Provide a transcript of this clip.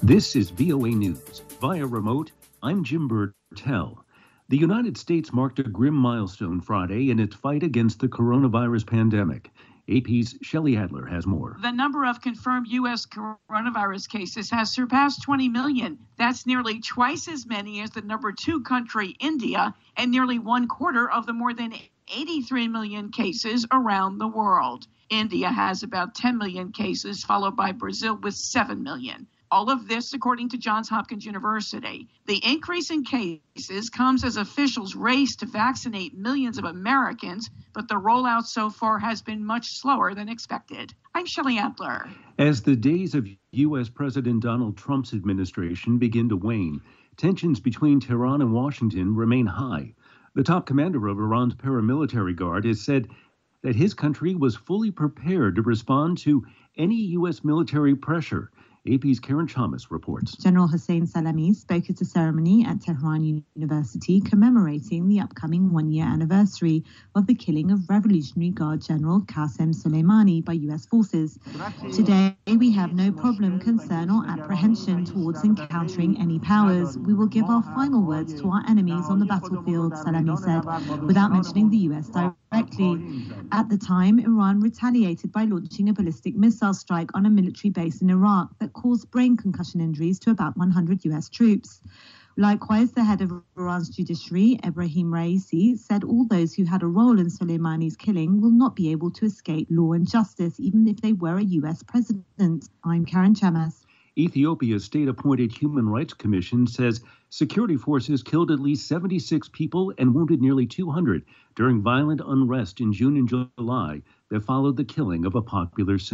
This is VOA News. Via remote, I'm Jim Burtell. The United States marked a grim milestone Friday in its fight against the coronavirus pandemic. AP's Shelley Adler has more. The number of confirmed U.S. coronavirus cases has surpassed 20 million. That's nearly twice as many as the number 2 country, India, and nearly 1/4 of the more than 83 million cases around the world. India has about 10 million cases, followed by Brazil with 7 million. All of this, according to Johns Hopkins University. The increase in cases comes as officials race to vaccinate millions of Americans, but the rollout so far has been much slower than expected. I'm Shelley Adler. As the days of U.S. President Donald Trump's administration begin to wane, tensions between Tehran and Washington remain high. The top commander of Iran's paramilitary guard has said that his country was fully prepared to respond to any U.S. military pressure. AP's Karen Chamas reports. General Hossein Salami spoke at a ceremony at Tehran University commemorating the upcoming one-year anniversary of the killing of Revolutionary Guard General Qasem Soleimani by U.S. forces. Today, we have no problem, concern or apprehension towards encountering any powers. We will give our final words to our enemies on the battlefield, Salami said, without mentioning the U.S. directly. At the time, Iran retaliated by launching a ballistic missile strike on a military base in Iraq that caused brain concussion injuries to about 100 U.S. troops. Likewise, the head of Iran's judiciary, Ebrahim Raisi, said all those who had a role in Soleimani's killing will not be able to escape law and justice, even if they were a U.S. president. I'm Karen Chamas. Ethiopia's state-appointed Human Rights Commission says security forces killed at least 76 people and wounded nearly 200 during violent unrest in June and July that followed the killing of a popular singer.